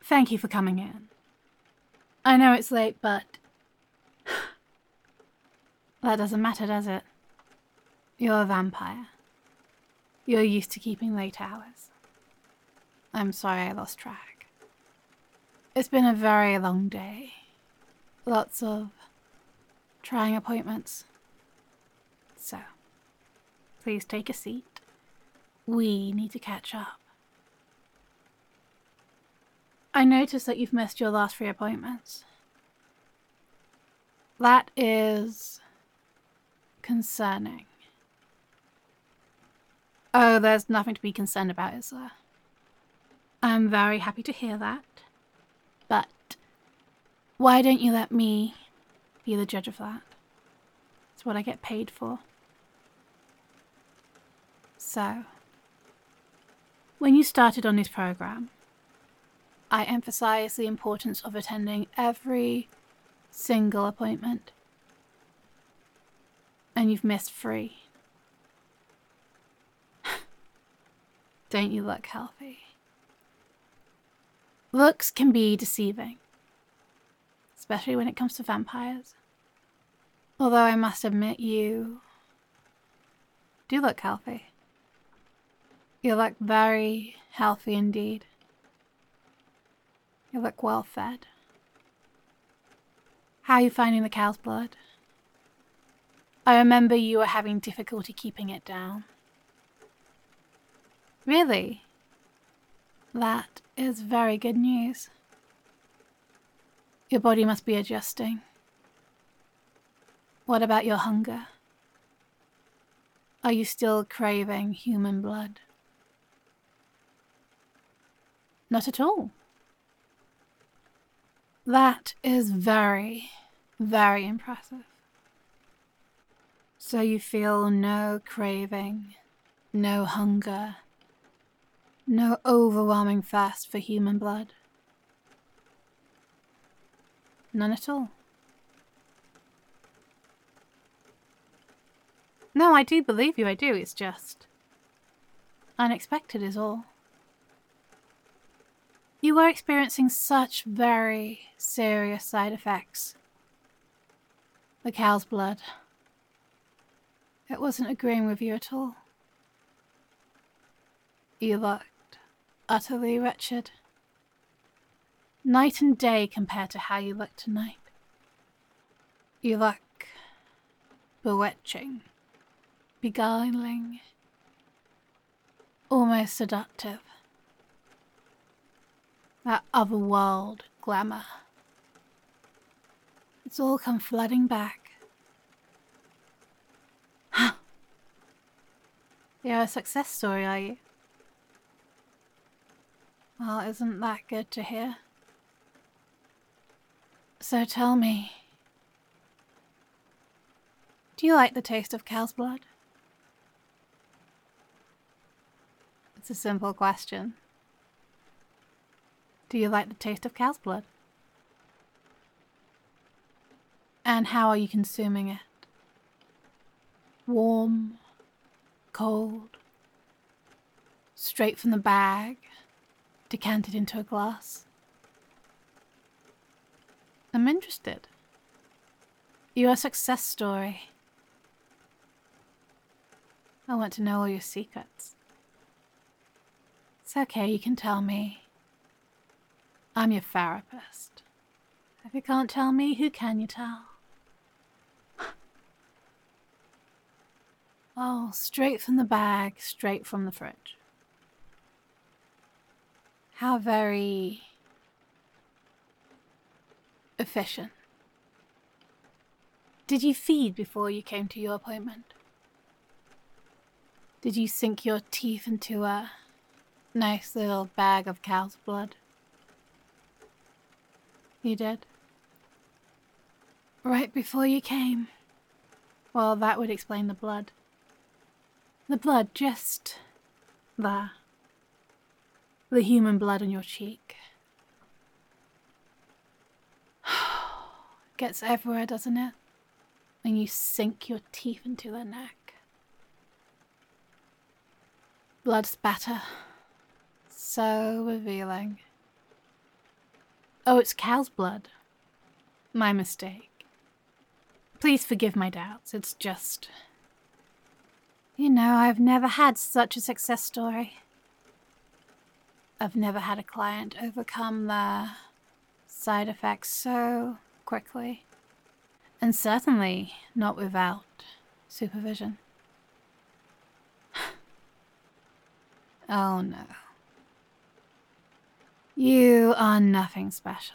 Thank you for coming in. I know it's late, but that doesn't matter, does it? You're a vampire. You're used to keeping late hours. I'm sorry I lost track. It's been a very long day. Lots of trying appointments. So, please take a seat. We need to catch up. I noticed that you've missed your last 3 appointments. That is concerning. Oh, there's nothing to be concerned about, is there? I'm very happy to hear that. But why don't you let me be the judge of that? It's what I get paid for. So, when you started on this program, I emphasized the importance of attending every single appointment. And you've missed 3. Don't you look healthy? Looks can be deceiving, especially when it comes to vampires. Although I must admit you do look healthy. You look very healthy indeed. You look well fed. How are you finding the cow's blood? I remember you were having difficulty keeping it down. Really? That is very good news. Your body must be adjusting. What about your hunger? Are you still craving human blood? Not at all. That is very, very impressive. So you feel no craving, no hunger, no overwhelming thirst for human blood? None at all. No, I do believe you, I do. It's just unexpected is all. You were experiencing such very serious side effects. The cow's blood. It wasn't agreeing with you at all. You looked utterly wretched. Night and day compared to how you look tonight. You look bewitching, beguiling, almost seductive. That otherworld glamour. It's all come flooding back. You're a success story, are you? Well, isn't that good to hear? So tell me, do you like the taste of cow's blood? It's a simple question. Do you like the taste of cow's blood? And how are you consuming it? Warm, cold, straight from the bag, decanted into a glass? I'm interested. You're a success story. I want to know all your secrets. It's okay, you can tell me. I'm your therapist. If you can't tell me, who can you tell? Oh, straight from the bag, straight from the fridge. How very efficient. Did you feed before you came to your appointment? Did you sink your teeth into a nice little bag of cow's blood? You did? Right before you came? Well, that would explain the blood. The blood just there. The human blood on your cheek. Gets everywhere, doesn't it? When you sink your teeth into their neck. Blood spatter. So revealing. Oh, it's cow's blood. My mistake. Please forgive my doubts. It's just... I've never had such a success story. I've never had a client overcome their side effects so quickly. And certainly not without supervision. Oh no. You are nothing special.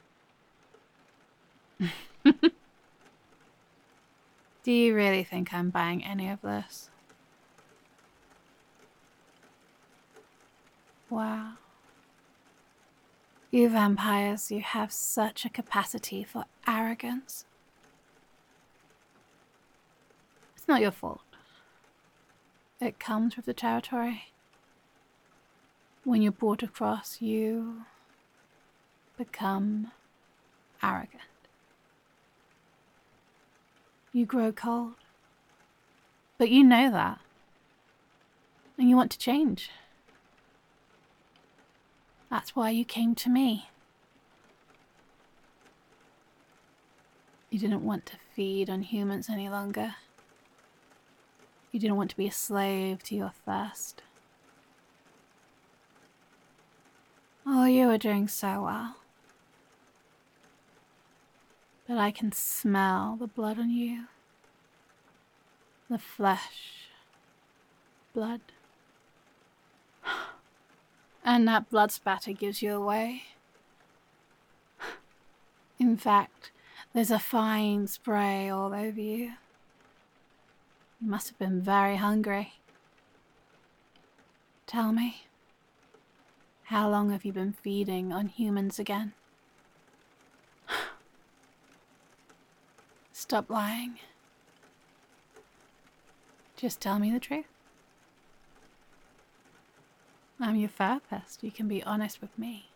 Do you really think I'm buying any of this? Wow. You vampires, you have such a capacity for arrogance. It's not your fault. It comes with the territory. When you're brought across, you become arrogant. You grow cold. But you know that. And you want to change. That's why you came to me. You didn't want to feed on humans any longer. You didn't want to be a slave to your thirst. Oh, you were doing so well. But I can smell the blood on you. The flesh. Blood. And that blood spatter gives you away. In fact, there's a fine spray all over you. You must have been very hungry. Tell me, how long have you been feeding on humans again? Stop lying. Just tell me the truth. I'm your therapist. You can be honest with me.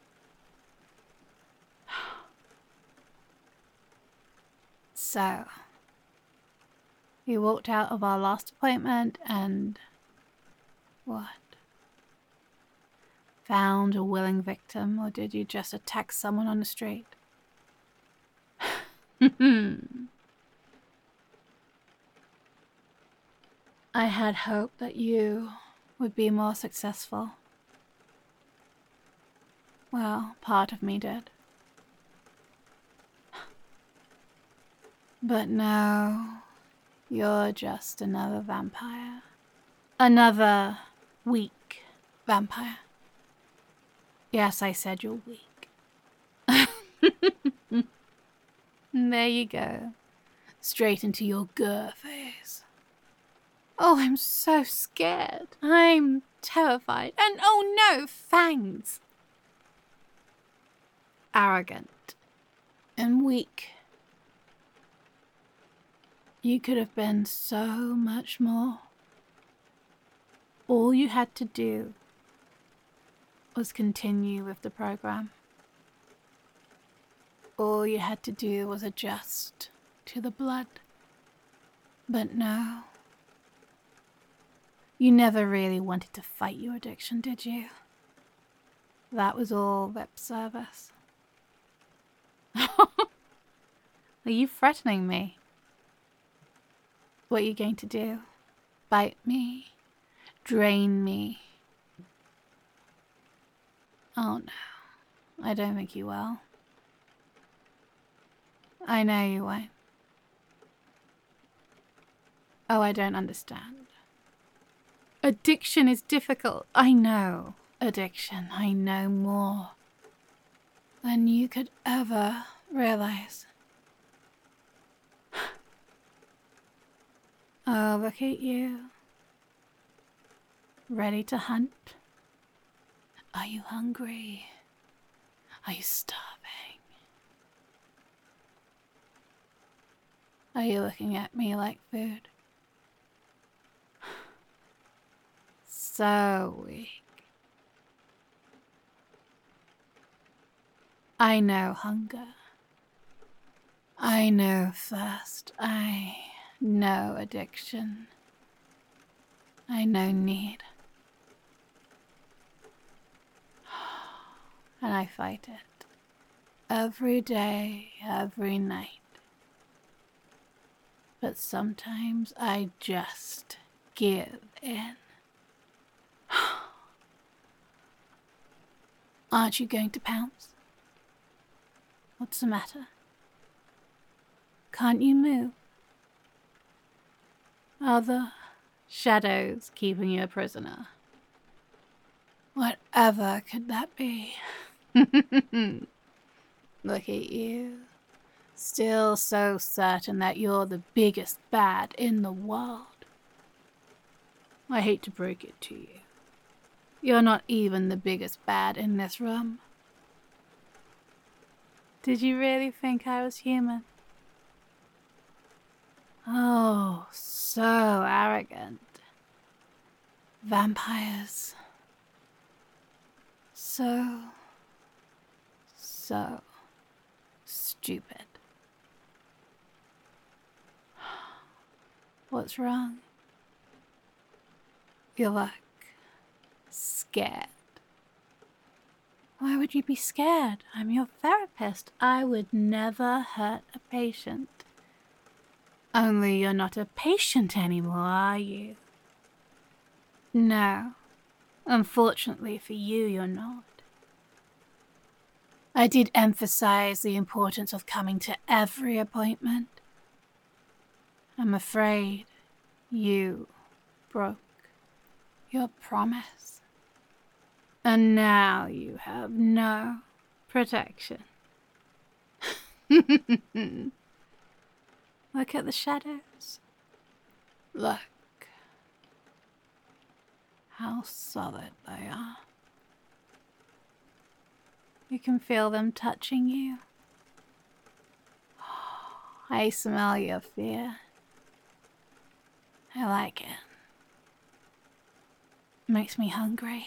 So, you walked out of our last appointment and... what? Found a willing victim, or did you just attack someone on the street? I had hoped that you would be more successful. Well, part of me did. But no, you're just another vampire. Another weak vampire. Yes, I said you're weak. There you go. Straight into your grr face. Oh, I'm so scared. I'm terrified. And oh no, fangs. Arrogant and weak. You could have been so much more. All you had to do was continue with the program. All you had to do was adjust to the blood. But no. You never really wanted to fight your addiction, did you? That was all lip service. Are you threatening me? What are you going to do? Bite me? Drain me? Oh no, I don't think you will. I know you won't. Oh, I don't understand. Addiction is difficult. I know addiction. I know more than you could ever realize. Oh, look at you. Ready to hunt? Are you hungry? Are you starving? Are you looking at me like food? So weak. I know hunger. I know thirst. I know addiction. I know need. And I fight it. every day, every night. But sometimes I just give in. Aren't you going to pounce? What's the matter? Can't you move? Are the shadows keeping you a prisoner? Whatever could that be? Look at you. Still so certain that you're the biggest bad in the world. I hate to break it to you. You're not even the biggest bad in this room. Did you really think I was human? Oh, so arrogant. Vampires. So stupid. What's wrong? You look scared. Why would you be scared? I'm your therapist. I would never hurt a patient. Only you're not a patient anymore, are you? No. Unfortunately for you, you're not. I did emphasize the importance of coming to every appointment. I'm afraid you broke your promise. And now you have no protection. Look at the shadows. Look how solid they are. You can feel them touching you. I smell your fear. I like it. Makes me hungry.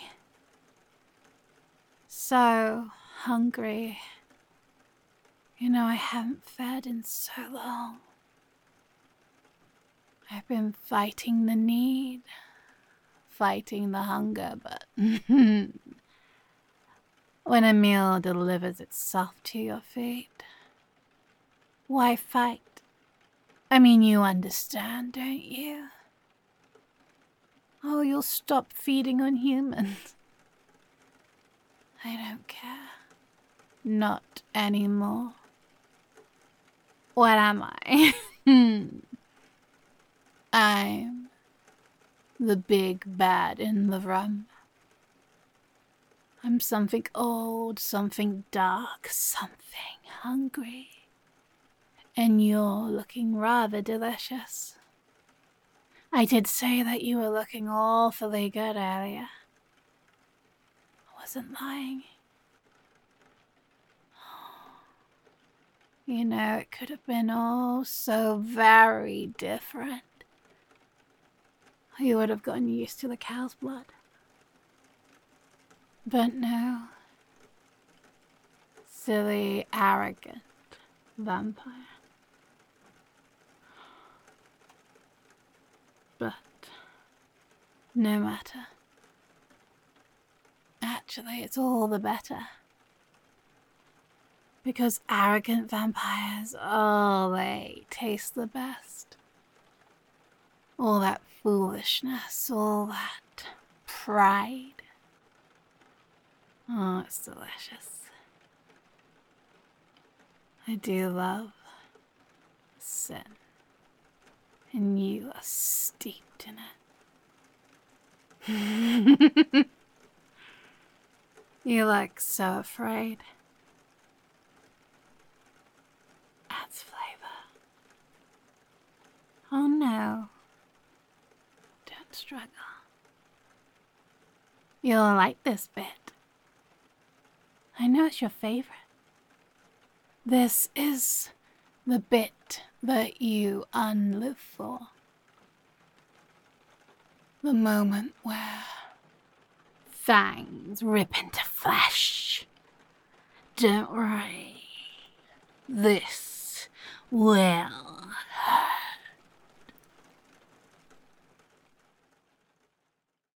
So hungry. You know, I haven't fed in so long. I've been fighting the need, fighting the hunger, but when a meal delivers itself to your feet, why fight? I mean, you understand, don't you? Oh, you'll stop feeding on humans. I don't care. Not anymore. What am I? I'm the big bad in the room. I'm something old, something dark, something hungry. And you're looking rather delicious. I did say that you were looking awfully good earlier. I wasn't lying. You know, it could have been all so very different. You would have gotten used to the cow's blood. But no. Silly, arrogant vampire. But no matter. Actually, it's all the better. Because arrogant vampires, oh, they taste the best. All that foolishness, all that pride. Oh, it's delicious. I do love sin. And you are steeped in it. You look so afraid. Adds flavor. Oh no. Don't struggle. You'll like this bit. I know it's your favorite. This is the bit that you unlive for. The moment where fangs rip into flesh. Don't worry. This will hurt.